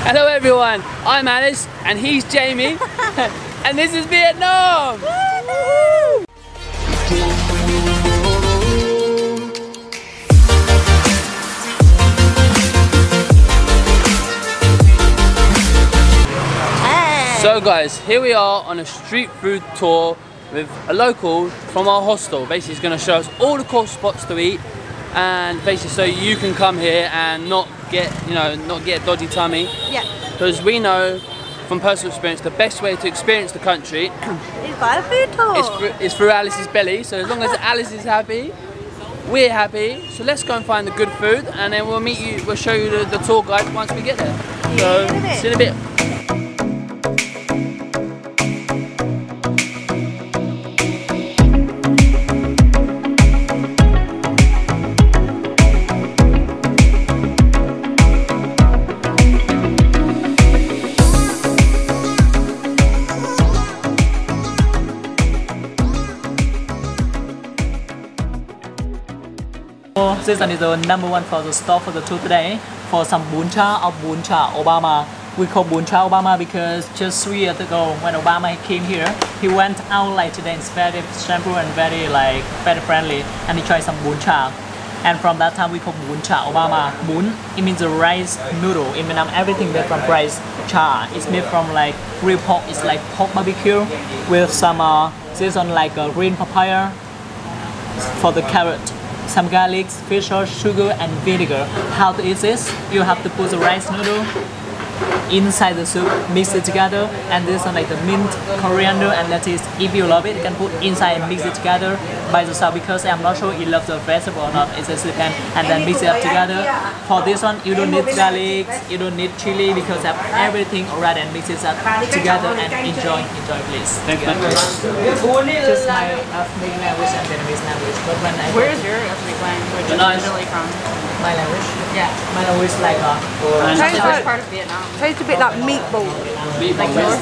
Hello everyone, I'm Alice and he's Jamie and this is Vietnam! So guys, here we are on a street food tour with a local from our hostel. Basically he's going to show us all the cool spots to eat and basically so you can come here and not get a dodgy tummy. Yeah. Because we know from personal experience the best way to experience the country is by a food tour. Is through Alice's belly. So as long as Alice is happy, we're happy. So let's go and find the good food and then we'll show you the tour guide once we get there. So see you in a bit. This one is the number one for the stop for the tour today. For some bún chả or bún chả Obama. We call bún chả Obama because just 3 years ago when Obama came here, he went out like today. It's very simple and very friendly, and he tried some bún chả. And from that time we call bún chả Obama. Bún, it means the rice noodle. In Vietnam, everything made from rice. Chả, it's made from like real pork. It's like pork barbecue with some this one like green papaya for the carrot. Some garlic, fish oil, sugar and vinegar. How to eat this? You have to put the rice noodle inside the soup, mix it together, and this one like the mint, coriander, and that is, if you love it, you can put inside and mix it together by yourself because I'm not sure you love the vegetable or not. It's just you can and then mix it up together. For this one, you don't need garlic, you don't need chili because I have everything already and mix it up together and enjoy please. Thank you. Just my African language and Vietnamese language. But when I Where is your ethnic language originally from? my language, Yeah. my language is like Which part of Vietnam? Tastes a bit like meatball. Like north?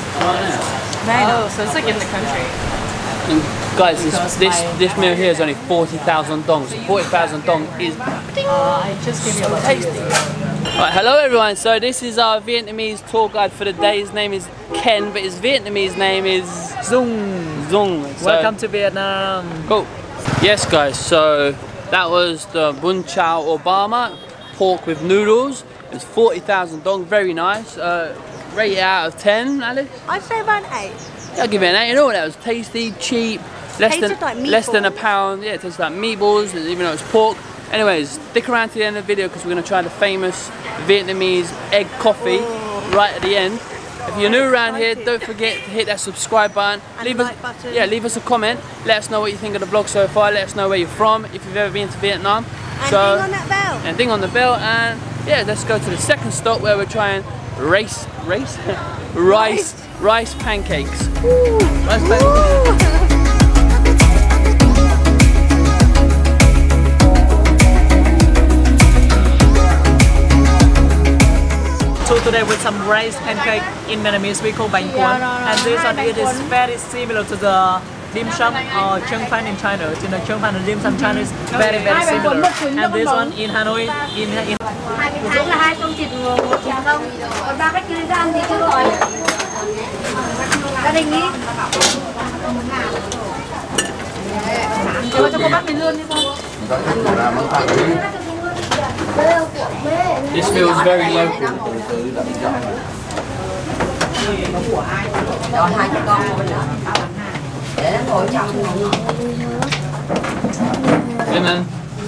Oh, so it's like in the country. And guys, this meal here is only 40,000 dong. So 40,000 dong is I just gave you a tasty. Right, hello everyone. So this is our Vietnamese tour guide for the day. His name is Ken, but his Vietnamese name is Dung. So, welcome to Vietnam. Cool. Yes guys, so that was the bún chả Obama, pork with noodles. It's 40,000 dong, very nice. Rate it out of 10, Alice? I'd say about 8. I'll give it an 8. You know what, that was tasty, cheap, less than a pound. Yeah, it tastes like meatballs, even though it's pork. Anyways, stick around to the end of the video because we're going to try the famous Vietnamese egg coffee right at the end. If you're new around here, don't forget to hit that subscribe button. And like button. Yeah, leave us a comment. Let us know what you think of the vlog so far. Let us know where you're from, if you've ever been to Vietnam. And ding on that bell. And ding on the bell. And yeah, let's go to the second stop where we're trying rice pancakes. Ooh. Rice pancakes. So today with some rice pancake in Vietnamese we call bánh cuốn, and this one it is very similar to the dim sum or Cheng Fan in China. You know, Cheng Fan and dim sum China is very similar. And this one in Hanoi, in là 2 con thịt, 1 thịt không, còn 3 khách ra ăn thì chưa gọi. Gia đình đi. Cho cô bác mình luôn đi không? This feels very local. Rồi 2 con của mình đó. Để nó ngồi trong. Hey man.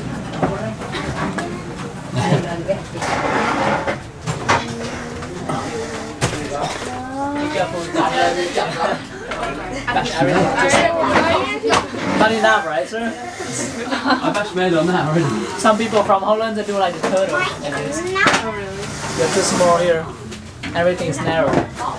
not enough, right, sir? I've actually made on that already. Some people from Holland they do like the turtle. Like this. Oh, really? They're too small here. Everything is narrow.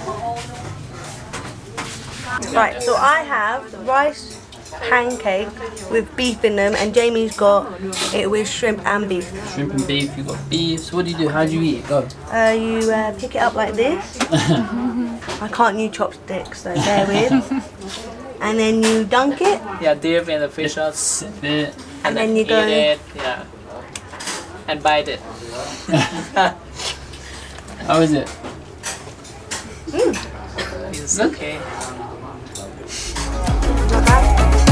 Right, so I have rice pancake with beef in them, and Jamie's got it with shrimp and beef. Shrimp and beef, you've got beef. So what do you do? How do you eat it? Go. You pick it up like this. I can't use chopsticks, so bear with. And then you dunk it. Yeah, dip in the fish sauce. And then you go eat it, yeah. And bite it. How is it? It's okay. Not bad.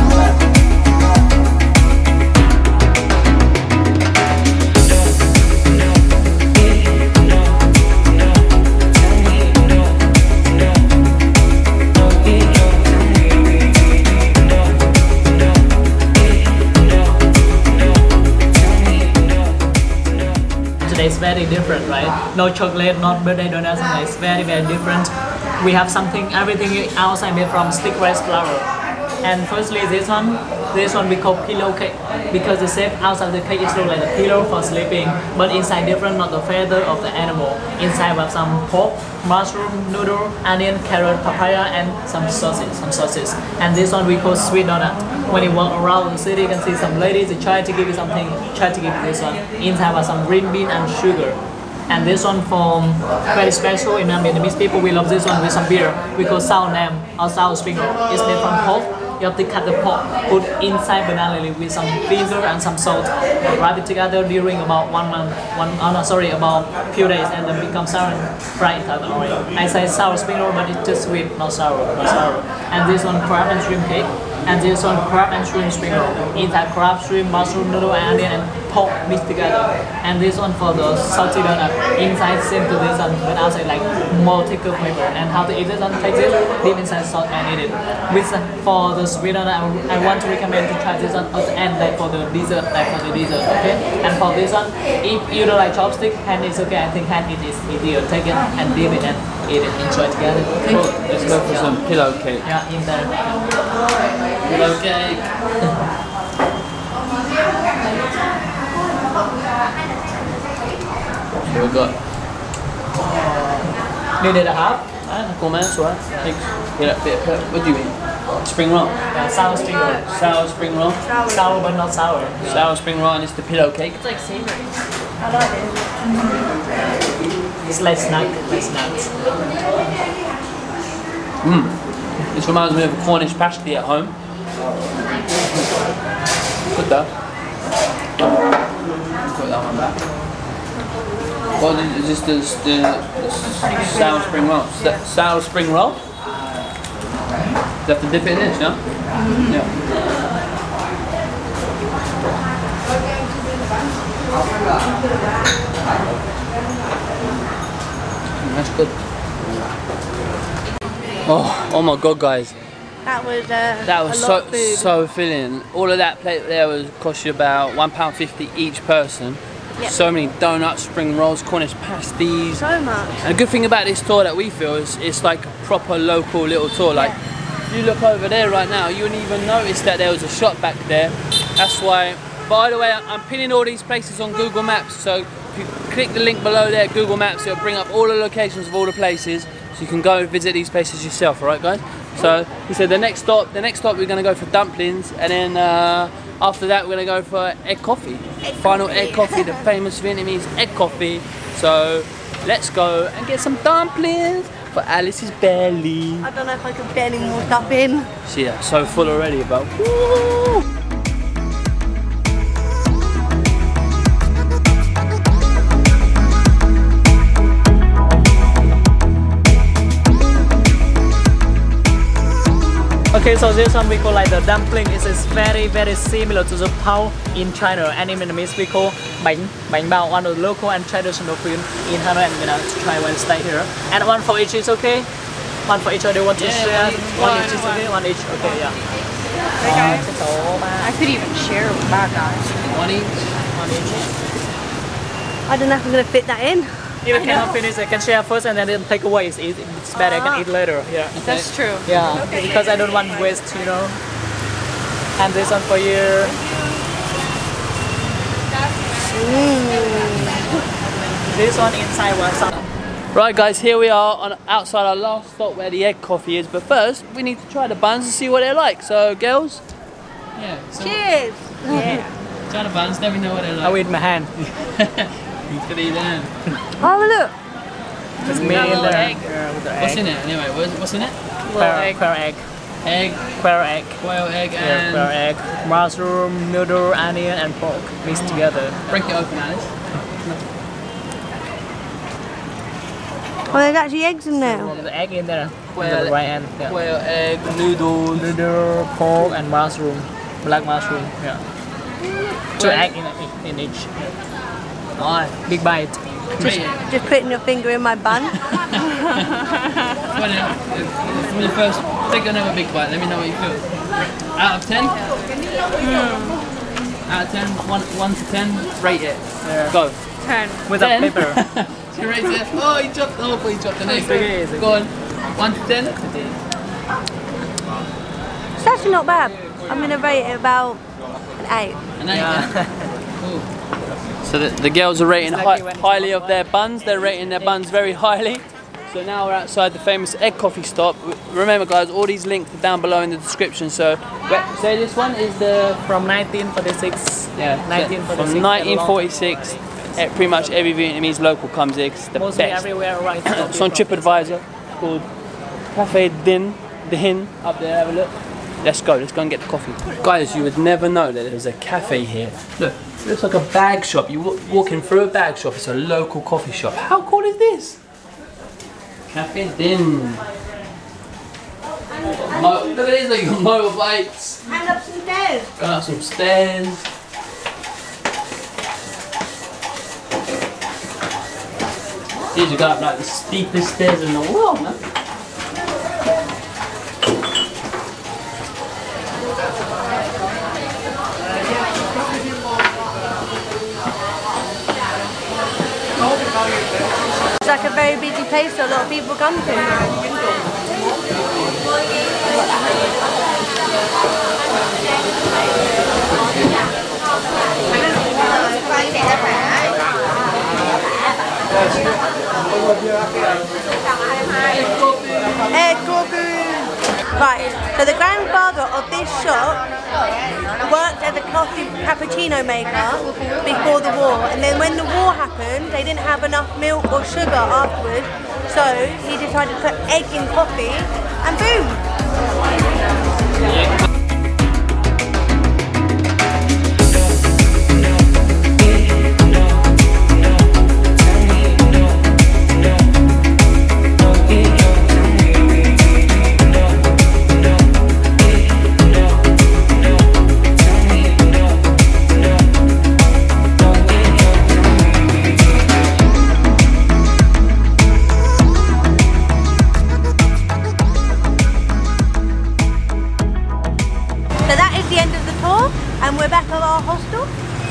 It's very different, right? No chocolate, not birthday donuts, and it's very different. We have something, everything outside made from stick rice flour. And firstly, this one we call pillow cake because the shape outside the cake is look like a pillow for sleeping, but inside different, not the feather of the animal. Inside we have some pork, mushroom, noodle, onion, carrot, papaya, and some sauces. And this one we call sweet donut. When you walk around the city, you can see some ladies, they try to give you something, try to give you this one. Inside are some green bean and sugar. And this one from very special in Vietnamese people, we love this one with some beer. We call sao nam or sao spring roll. It's made from pork. You have to cut the pork, put inside banana leaf with some vinegar and some salt, wrap it together during about 1 month, about few days, and then become sour and fry it out oil. I say sour spring roll, but it's just sweet, not sour. And this one crab and shrimp cake, and this one crab and shrimp spring roll. Inside crab, shrimp, mushroom, noodle, onion, and pork mixed together. And this one for the salty donut. Inside same to this one, but outside like more thicker flavor. And how to eat this one? Take this, dip inside salt and eat it. For the sweet donut, I want to recommend to try this one at the end, like for the dessert, okay? And for this one, if you don't like chopstick, hand is okay. I think hand it is easier. Take it and dip it and eat it. Enjoy together. Okay? Cool. Let's go for some pillow cake. Yeah, in there. Pillow cake. So we've got Needed a half. cool man, that's alright. What do you mean? Spring roll? Yeah, sour spring roll. Sour spring roll? Sour but not sour. Sour spring roll, and it's the pillow cake. It's like savory. I like it. It's like snacks. This reminds me of a Cornish pasty at home. Good though. Put that one back. What is this? The sour spring roll? Sour spring roll? You have to dip it in this, yeah? Yeah. That's good. Oh my god, guys. That was so filling. All of that plate there was cost you about £1.50 each person. Yep. So many donuts, spring rolls, Cornish pasties. So much. And the good thing about this tour that we feel is it's like a proper local little tour. Like you look over there right now, you wouldn't even notice that there was a shop back there. That's why. By the way, I'm pinning all these places on Google Maps. So if you click the link below there, Google Maps, it'll bring up all the locations of all the places. So you can go and visit these places yourself, alright guys? So he said the next stop we're gonna go for dumplings, and then after that we're gonna go for egg coffee. Final egg coffee, the famous Vietnamese egg coffee. So let's go and get some dumplings for Alice's belly. I don't know if I could fit any more stuff in. See, yeah, so full already, but woo! Okay, so this one we call like the dumpling. It is very similar to the pao in China, and in Vietnamese we call bánh bao, one of the local and traditional food in Hanoi, and we're gonna try when stay here. And one for each is okay? One for each, or do you want to share? One each is okay? One each, okay, yeah. Okay. I could even share with that guys. One each. I don't know if I'm going to fit that in. If you cannot finish, I can share first and then take away. It's better. I can eat later. Yeah. That's true. Yeah. Okay, because I don't want waste, you know. And this one for you. This one inside was some. Right guys, here we are outside our last stop where the egg coffee is, but first we need to try the buns and see what they're like. So girls? Yeah. So Cheers! Yeah. Try the buns, let me know what they're like. I'll eat my hand. You could eat them. Oh look! It's me in there. What's in it anyway? What's in it? Quail egg. Egg. Quail egg. Quail egg Yeah, and... quail egg. Mushroom, noodle, onion and pork mixed together. Break it open, Alice. Oh, there's actually eggs in there. There's egg in there. Quail, The right hand. Yeah. quail egg, noodles. Noodle, pork, and mushroom. Black mushroom. Yeah. 2 egg in each. Nice. Big bite. Just putting your finger in my bun. From the first, take another big bite. Let me know what you feel. Out of 10? Out of 10, 1 to 10, rate it. Yeah. Go. 10. Without 10? pepper. She rates it. Oh, he dropped. Oh, he dropped an egg. okay, it's okay. Go on. 1 to 10. It's actually not bad. I'm gonna rate it about an 8. An 8. Yeah. Cool. So the girls are rating It's like you went highly to of their buns. They're rating their buns very highly. So now we're outside the famous Egg Coffee stop. Remember, guys, all these links are down below in the description. So, say this one is the From 1946. yeah 1946. from 1946. Pretty much every Vietnamese local comes here. 'Cause it's the Mostly best. everywhere right now. It's on TripAdvisor. Called Cafe Din up there. Have a look. Let's go and get the coffee. Guys, you would never know that there's a cafe here. Look, it looks like a bag shop. You're walking through a bag shop. It's a local coffee shop. How cool is this? Cafe Din. Look at these, like motorbikes. And up some stairs. Going up some stairs. These are going up like the steepest stairs in the world, man. It's like a very busy place, so a lot of people come to. Egg coffee! Right, so the grandfather of this shop worked as a coffee cappuccino maker before the war, and then when the war happened they didn't have enough milk or sugar afterwards, so he decided to put egg in coffee and boom! So that is the end of the tour, and we're back at our hostel.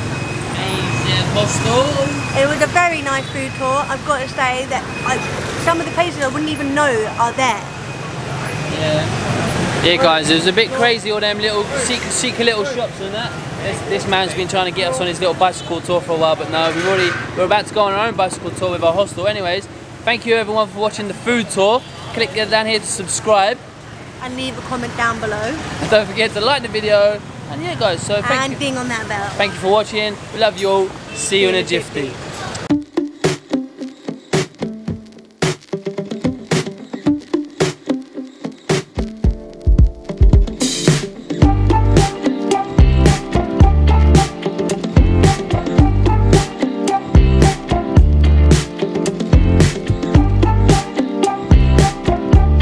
It was a very nice food tour. I've got to say that some of the places I wouldn't even know are there. Yeah, guys, it was a bit crazy, all them little secret little shops and that. This man's been trying to get us on his little bicycle tour for a while, but no, we're about to go on our own bicycle tour with our hostel. Anyways, thank you everyone for watching the food tour. Click down here to subscribe. And leave a comment down below. And don't forget to like the video. And yeah, guys, so and ding on that bell. Thank you for watching. We love you all. See you in a jiffy.